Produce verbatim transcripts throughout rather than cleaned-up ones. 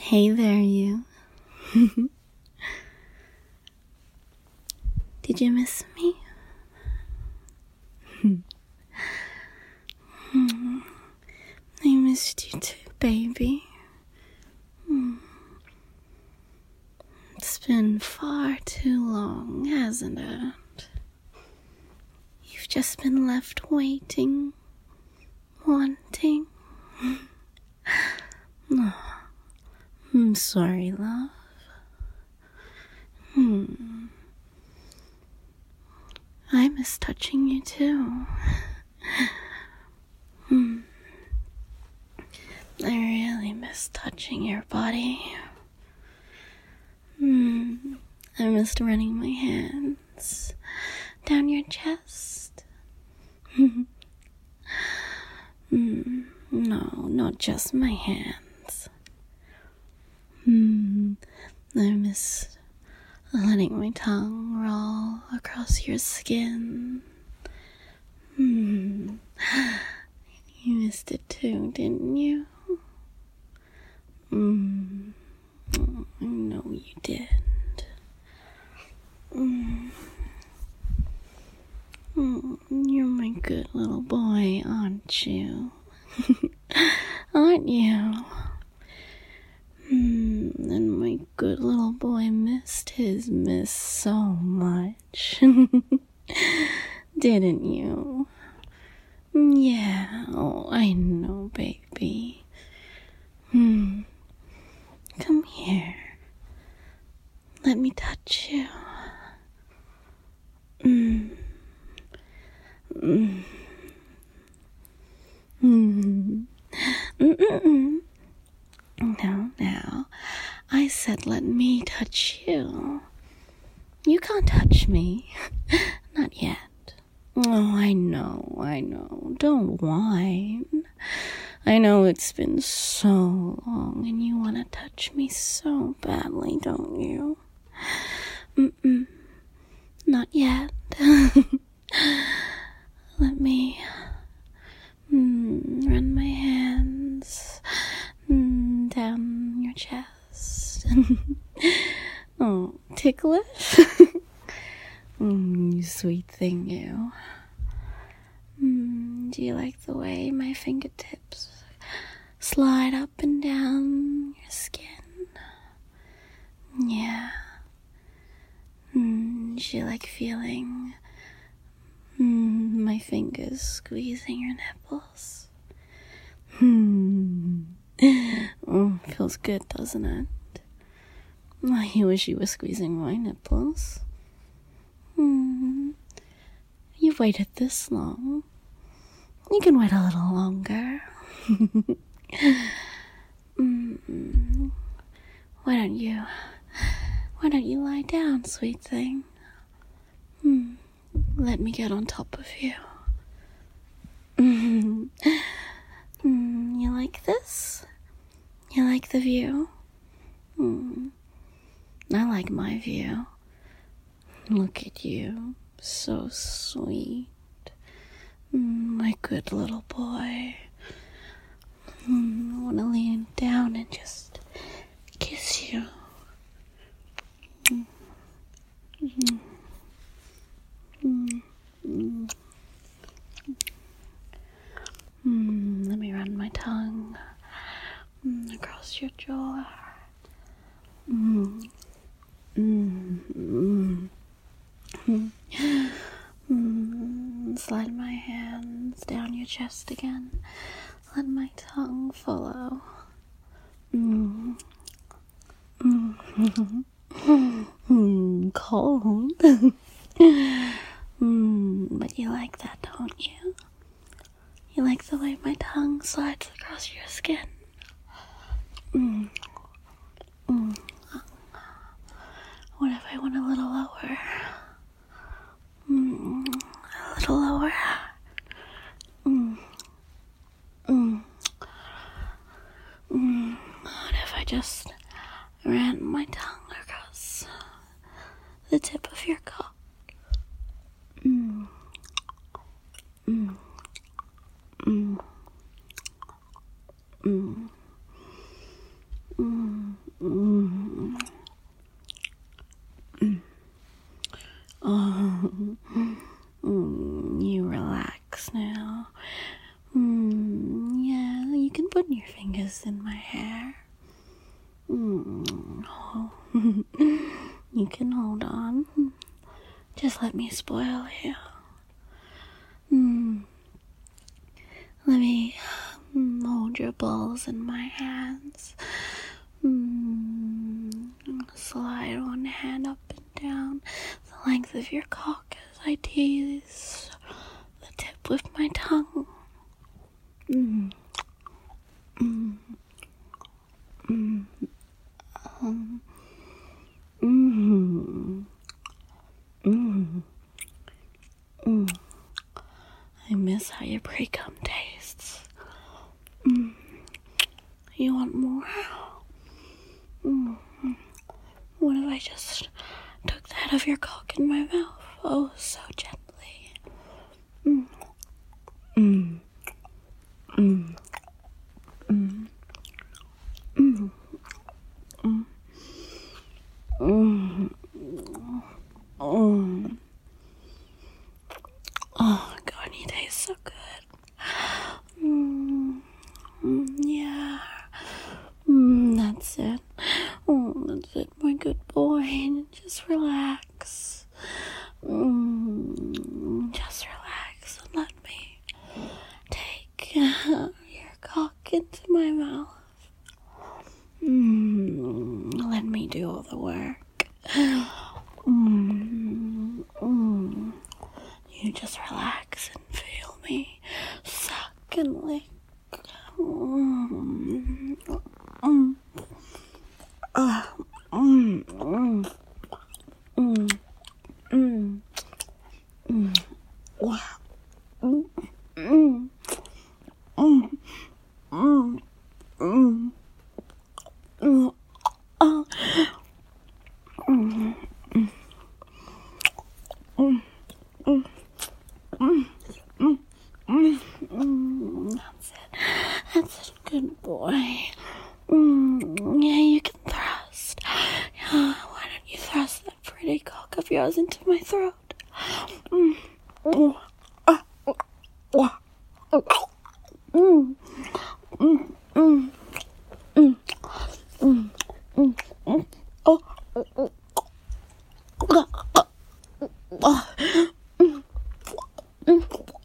Hey there, you. Did you miss me? I missed you too, baby. It's been far too long, hasn't it? You've just been left waiting, wanting. Oh, I'm sorry, love. Hmm. I miss touching you too. Hmm. I really miss touching your body. Hmm. I missed running my hands down your chest. Hmm. No, not just my hands. Hmm. I missed letting my tongue roll across your skin. Hmm. You missed it too, didn't you? Hmm. I know you did. Mm. Mm, you're my good little boy, aren't you? Aren't you? Mm, and my good little boy missed his miss so much. Didn't you? Yeah, oh, I know, baby. Hmm. Come here. Let me touch you. Mm. Mm. Mm. Mm-mm-mm. No, now, I said let me touch you. You can't touch me. Not yet. Oh, I know, I know. Don't whine. I know it's been so long and you want to touch me so badly, don't you? Mm-mm. Not yet. Let me mm, run my hands mm, down your chest. Oh, ticklish? mm, you sweet thing, you. Mm, do you like the way my fingertips slide up and down your skin? Yeah. Mm, do you like feeling mm, my fingers squeezing your nipples? Hmm. Oh, feels good, doesn't it? I wish you were squeezing my nipples. Hmm. You've waited this long. You can wait a little longer. mm. Why don't you? Why don't you lie down, sweet thing? Hmm. Let me get on top of you. Mm. Mm. You like this? You like the view? Mm. I like my view. Look at you, so sweet. Mm, my good little boy. Mm, I want to lean down and just kiss you. Mm. Mm. Mm. Mm. Mm. Let me run my tongue mm, across your jaw. Mm. Mm. Mm. Mm. Mm. Slide my hands down your chest again. Let my tongue follow. Mm. Mm. Mm. Cold. mm. But you like that, don't you? You like the way my tongue slides across your skin? Mm. Mm. What if I went a little lower? Mm. A little lower. Mm. Mm. Mm. What if I just ran my tongue across the tip of your cock? Mm. Mm. Mm. Mm. Mm. fingers in my hair. Mm. Oh. You can hold on. Just let me spoil you. Mm. Let me mm, hold your balls in my hands. Mm. Slide one hand up and down the length of your cock as I tease the tip with my tongue. Mm. Mm. Mm. Um. Mm. Mm. Mm. I miss how your pre-cum tastes. Mm. You want more? Mm. What if I just took the head of your cock in my mouth? Oh, so gently. Mm. Mm. Mm. Mm. Mm. Mm. Mm. Mm. Oh, God, you taste so good. Mm. Mm. Yeah. Mm. That's it. Oh, that's it, my good boy. Just relax. Mm. Just relax and let me take your cock into my mouth. Mm. Let me do all the work. Mm. Mm. You just relax and feel me suck and lick. Mm. Mm. Uh, mm. Mm. Mm. Mm. Mm. Wow. Mm. Mm. Mm. Mm. Mm. Mm. Uh. Mm. Mm. Mm. Mm. Mm. Mm. Mm. Mm. That's it. That's it, good boy. Mm. Yeah, you can thrust. Yeah, why don't you thrust that pretty cock of yours into my throat? Mm. Mm. Ah. Mm. Mm. Mm. Mm. Mm. Mm. Mm. Mm. Oh. Oh. Oh. Oh. Mm. Mm.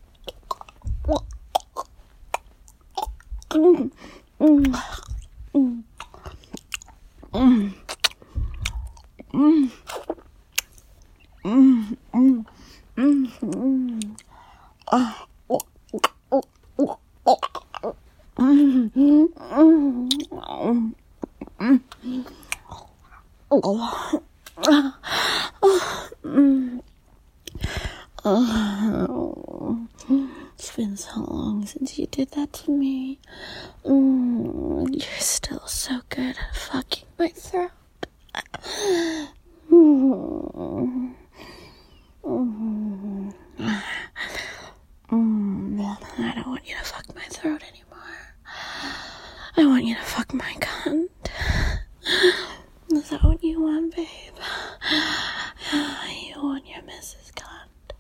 Mm. Mm. Mm. Mm. Mm. Mm. Mm. Mm. Mm. Ah. Oh. Oh. Oh. Oh. Mm. Mm. Mm. Oh. Oh. Mm. Oh. It's been so long since you did that to me. Mm. You're still so good at fucking my throat. Mm. Mm. Mm. I don't want you to fuck my throat anymore. I want you to fuck my cunt. Is that what you want, babe? You want your Missus Cunt.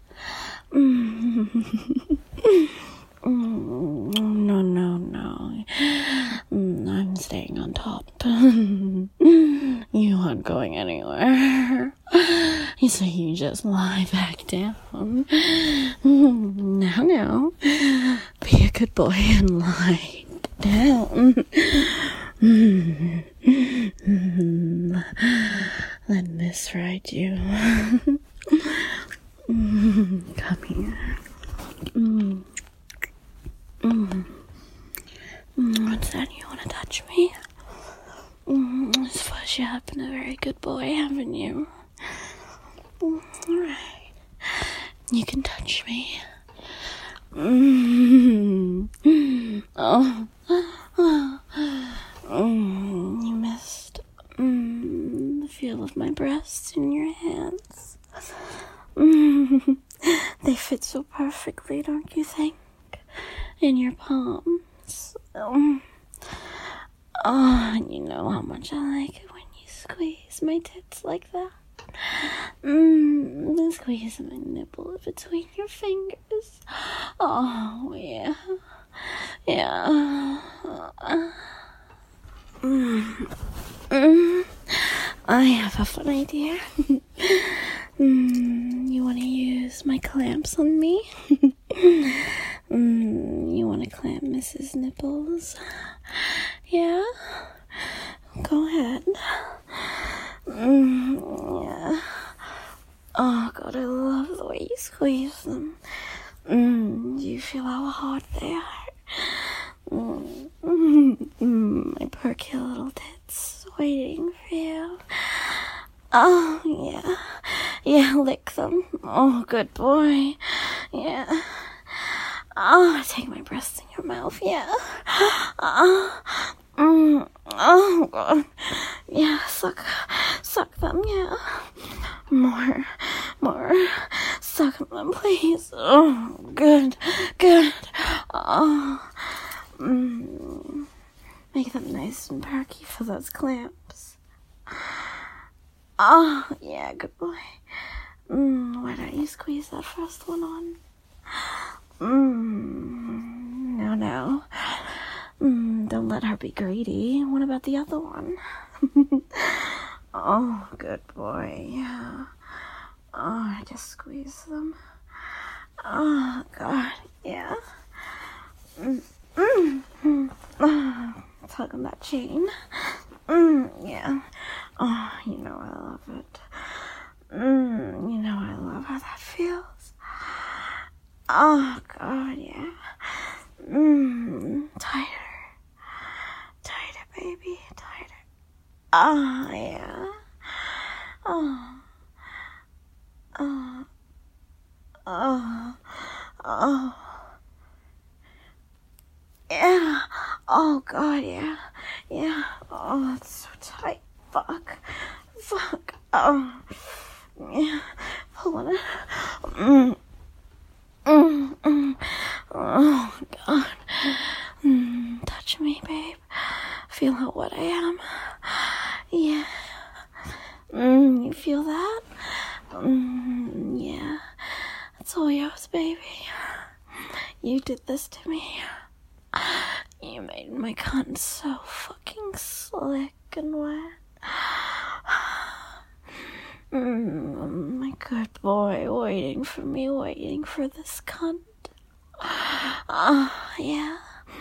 Mm. Mm. No, no, no. Mm. I'm staying on top. You aren't going anywhere. So you just lie back down. Now, now. Be a good boy and lie down. Let Miss ride you. Come here. Mm. Mm. What's that? You want to touch me? Mm. I suppose you have been a very good boy, haven't you? Mm. Alright. You can touch me. Mm. Oh. Oh. Mm. You missed mm. the feel of my breasts in your hands. Mm. They fit so perfectly, don't you think? In your palms. Um, oh, and you know how much I like it when you squeeze my tits like that. Mmm, squeeze my nipple between your fingers. Oh, yeah. Yeah. Mm. Mm. I have a fun idea. mm. You want to use my clamps on me? mm. You want to clamp Missus Nipples? Yeah? Go ahead. Mm. Yeah. Oh, God, I love the way you squeeze them. Mm. Do you feel how hot they are? Mm, mm, mm, my perky little tits waiting for you. Oh, yeah. Yeah, lick them. Oh, good boy. Yeah. Oh, take my breasts in your mouth. Yeah. Oh, mm, oh, God. Yeah, suck, suck them. Yeah. More, more. Suck them, please. Oh, good, good. Oh. Mm. Make them nice and perky for those clamps. Oh, yeah, good boy. Mm, why don't you squeeze that first one on? Mm, no, no. Mm, don't let her be greedy. What about the other one? Oh, good boy. Yeah. Oh, just squeeze them. Oh, God. Yeah. Mm. Mm, mm, oh, tug on that chain. Mm, yeah. Oh, you know I love it. Mm, you know I love how that feels. Oh, God, yeah. Mm, tighter. Tighter, baby. Tighter. Oh, yeah. Oh. Oh. Oh. Oh. Yeah. Oh, God, yeah. Yeah. Oh, it's so tight. Fuck. Fuck. Oh. Yeah. Pulling it. Mm. Mm. Mm. Oh, God. Mm. Touch me, babe. Feel how wet I am. Yeah. Mm. You feel that? Mm. Yeah. It's all yours, baby. You did this to me. You made my cunt so fucking slick and wet. Mm, my good boy, waiting for me, waiting for this cunt. Ah, uh, yeah.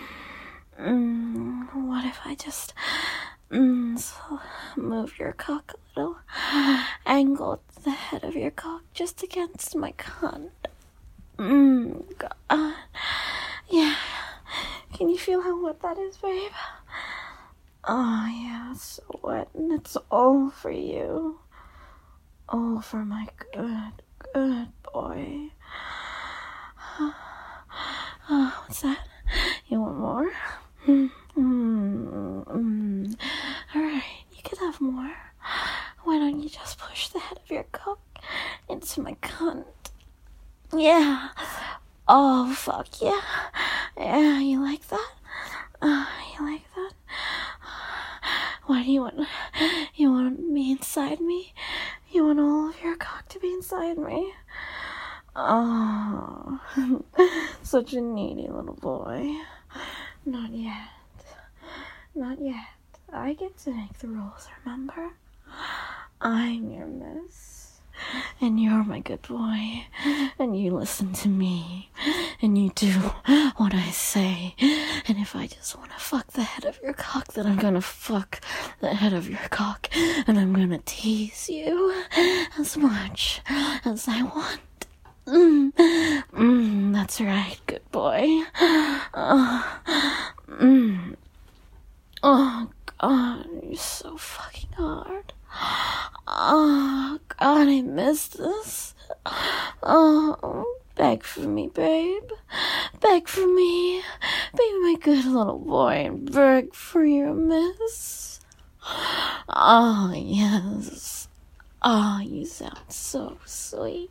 Mm, what if I just mm, so move your cock a little, angle the head of your cock just against my cunt? Mm, God. Yeah. Can you feel how wet that is, babe? Oh, yeah, it's so wet, and it's all for you. All for my good, good boy. Oh, what's that? You want more? Mm, mm, mm. Alright, you can have more. Why don't you just push the head of your cock into my cunt? Yeah. Oh, fuck yeah. Yeah, you like that? Uh, you like that? Why do you want, you want me inside me? You want all of your cock to be inside me? Oh, such a needy little boy. Not yet. Not yet. I get to make the rules, remember? I'm your miss. And you're my good boy. And you listen to me. And you do what I say. And if I just want to fuck the head of your cock, then I'm gonna fuck the head of your cock. And I'm gonna tease you as much as I want. Mm, mm, that's right, good boy. Uh, mm. Oh, God, you're so fucking hard. Oh, God, I missed this. Oh, beg for me, babe. Beg for me. Be my good little boy and beg for your miss. Oh, yes. Oh, you sound so sweet.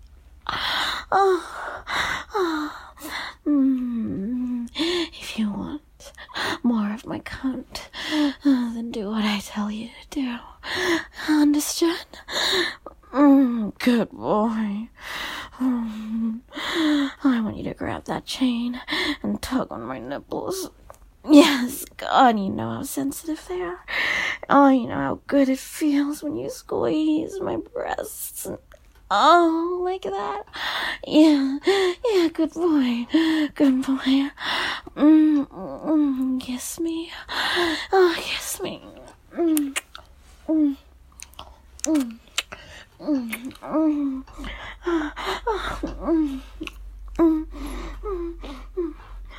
Oh, oh, mm, if you want more of my cunt, uh, then do what I tell you to do. Understood? Mm, good boy. Mm, I want you to grab that that chain and tug on my nipples. Yes, God, you know how sensitive they are. Oh, you know how good it feels when you squeeze my breasts. And, oh, like that. Yeah, yeah, good boy. Good boy. Mm, mm, kiss me. Oh, kiss me. Mm, mm, mm, mm, mm. Oh, mm, mm, mm, mm.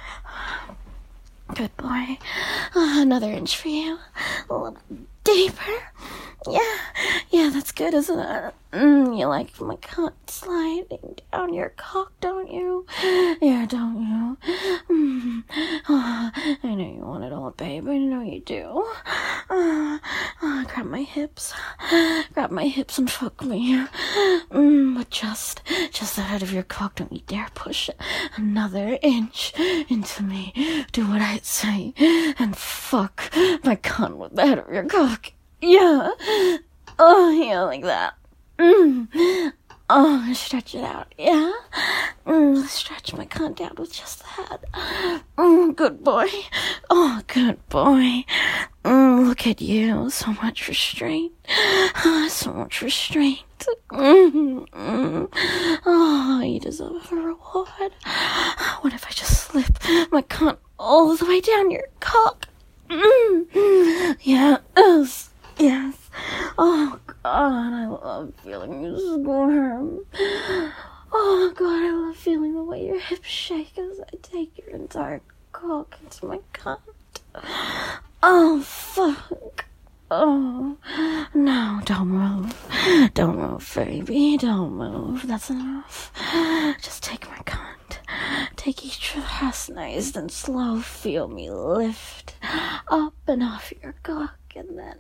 Good boy. Uh, another inch for you. A little deeper. Yeah. Yeah, that's good, isn't it? Mm, you like my cunt sliding down your cock, don't you? Yeah, don't you? Mm. Oh, I know you want it all, babe. I know you do. Uh, uh, grab my hips. Grab my hips and fuck me. Mm, but just, just the head of your cock. Don't you dare push another inch into me. Do what I say and fuck my cunt with the head of your cock. Yeah. Oh, yeah, like that. Mm. Oh, stretch it out. Yeah. Mm, stretch my cunt out with just that. Mm, good boy. Oh, good boy. Mm, look at you. So much restraint. So much restraint. Mm, mm. Oh, you deserve a reward. What if I just slip my cunt all the way down your cock? Mm. Yes. Yes. Oh, God, I love feeling you squirm. Oh, God, I love feeling the way your hips shake as I take your entire cock into my cunt. Oh, fuck. Oh, no, don't move. Don't move, baby. Don't move. That's enough. Just take my cunt. Take each thrust nice and slow. Feel me lift up and off your cock and then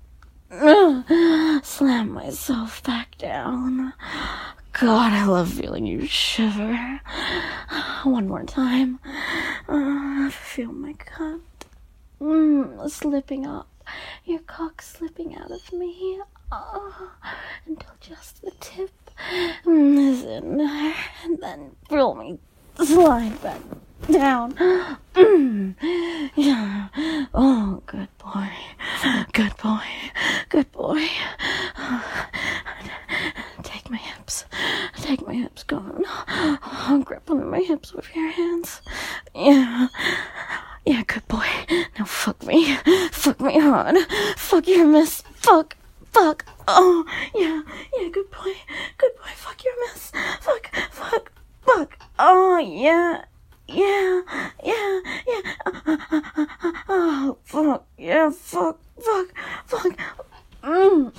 uh, slam myself back down. God, I love feeling you shiver. One more time. Uh, feel my cunt. Mm, slipping up. Your cock slipping out of me. Oh, until just the tip mm, is in there. And then pull me. Slide back down. Mm, yeah. Oh, good boy. Good boy. Good boy. Take my hips. Take my hips. Go on. Oh, grip onto my hips with your hands. Yeah. Yeah, good boy. Now fuck me. Fuck me hard. Fuck your miss. Fuck. Fuck. Oh, yeah. Yeah, good boy. Good boy. Fuck your miss. Fuck. Fuck. Fuck. Oh, yeah. Yeah. Yeah. Yeah. Oh, fuck. Yeah, fuck. Fuck. Fuck. Mm.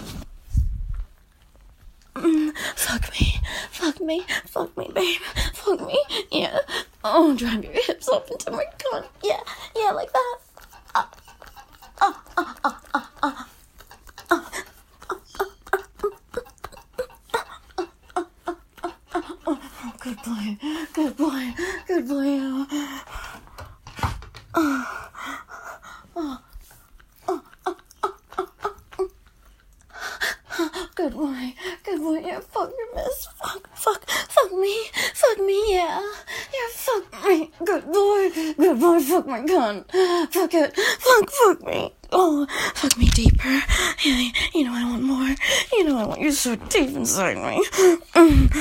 Mm. Fuck me. Fuck me. Fuck me, babe. Fuck me. Yeah. Oh, drive your hips up into my cunt. Yeah. Yeah, like that. Uh, uh, uh, uh, uh, uh. Good boy, good boy, good boy. Oh, oh, oh, oh, oh, oh, oh. Good boy, good boy. Yeah, fuck your miss. Fuck, fuck, fuck me, fuck me. Yeah, yeah, fuck me. Good boy, good boy. Fuck my cunt. Fuck it. Fuck, fuck me. Oh, fuck me deeper. Yeah, you know I want more. You know I want you so deep inside me. Mm.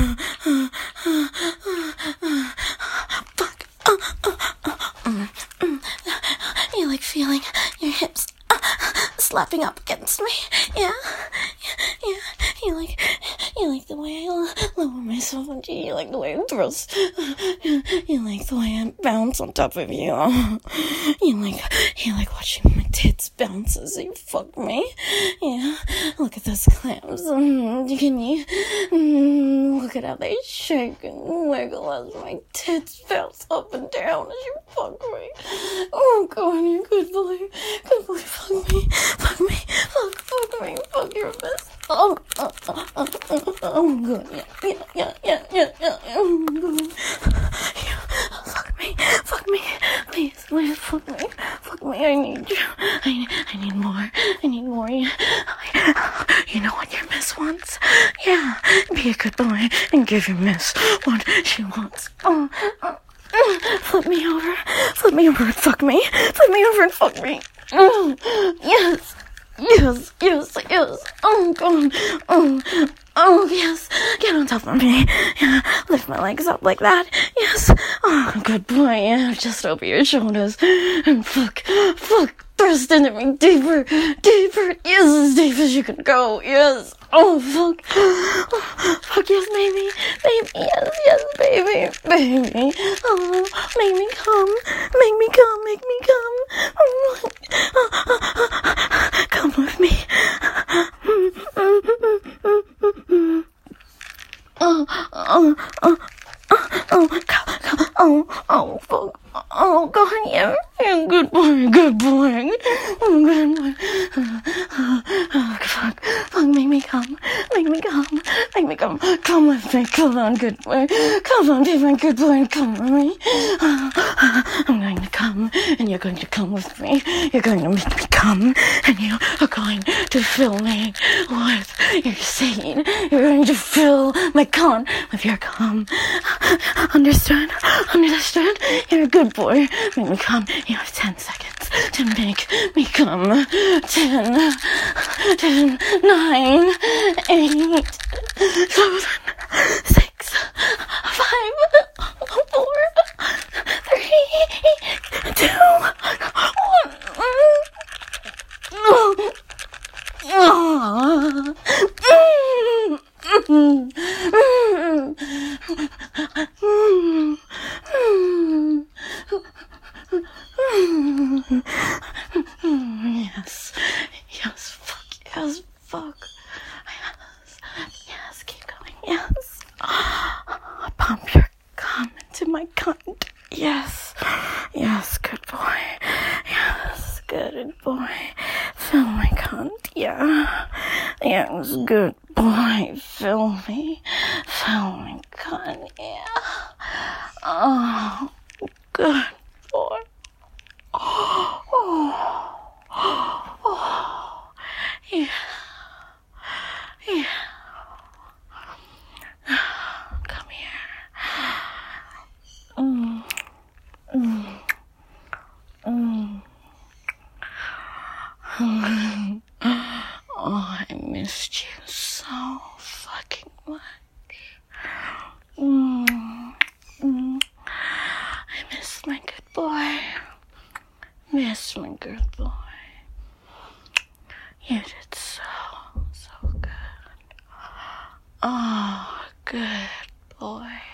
Fuck. Uh, uh, uh, mm, mm. You like feeling your hips uh, slapping up against me? Yeah, yeah, yeah. You like, you like the way I lower myself onto you. You like the way I thrust. You like the way I bounce on top of you. You like, you like watching my tits bounce as you fuck me. Yeah, look at those clams. Mm, can you mm, look at how they shake and wiggle as my tits bounce up and down as you fuck me? Oh God, you good boy, good boy. Fuck me, fuck me, fuck, fuck me, fuck your best. Oh, oh, oh, oh, oh, oh, good. Yeah, yeah, yeah, yeah, yeah, yeah. Oh, good. Yeah. Fuck me, fuck me, please, please, fuck me, fuck me. I need you. I, I need more. I need more. Yeah. I, you know what your miss wants? Yeah. Be a good boy and give your miss what she wants. Oh, oh. Flip me over. Flip me over and fuck me. Flip me over and fuck me. Mm, yes. Yes, yes, yes. Oh, God. Oh, oh, yes. Get on top of me. Yeah. Lift my legs up like that. Yes. Oh, good boy. Yeah, just over your shoulders. And fuck, fuck. Thrust into me deeper, deeper. Yes, as deep as you can go. Yes. Oh, fuck. Oh, fuck, yes, baby. Baby, yes, yes, baby. Baby. Oh, make me come. Make me come. Make me come. Oh, come with me. Oh, oh, oh, oh, oh, oh, oh, fuck. Oh, God, yeah. Yeah, good boy, good boy. Oh, good boy. Oh, oh, fuck. Fuck, make me come. Make me come. Make me come. Come with me. Come on, good boy. Come on, be my good boy and come with me. Oh, oh, I'm going to come, and you're going to come with me. You're going to make me come, and you are going to fill me with your seed. You're going to fill my con with your cum. Understood? Understood? You're a good boy. Make me come. You have ten seconds to make me come. Ten, ten, nine, eight, seven, six, five, four, three, two, one. Oh. Oh. Mm. Mm. Mm. Mm. Yes, yes, fuck, yes, fuck, yes, yes, keep going, yes, pump your cum into my cunt, yes, yes, good boy, yes, good boy, fill my cunt, yeah, yes, good boy, fill me, fill me cunt, yeah, oh, good boy. Oh, oh, oh, yeah, yeah. Come here. Mm, mm, mm. Oh, I missed you so fucking much. Mm, mm. I miss my good boy. Miss my good boy. You did so, so good. Oh, good boy.